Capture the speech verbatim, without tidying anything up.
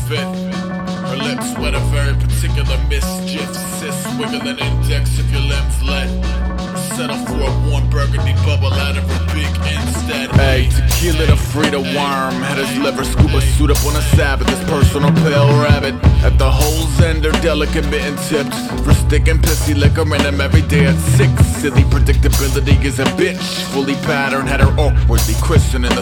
fit. Her lips wet a very particular mischief. Sis wiggling index if your limbs let. Settle for a warm burgundy bubble out of her beak instead. Hey, tequila to free the worm. Had his liver scuba suit up on a Sabbath. His personal pale rabbit. At the hole's end, her delicate mitten tipped. For stick and pissy liquor in him every day at six. Silly predictability is a bitch. Fully patterned, had her awkwardly christened in the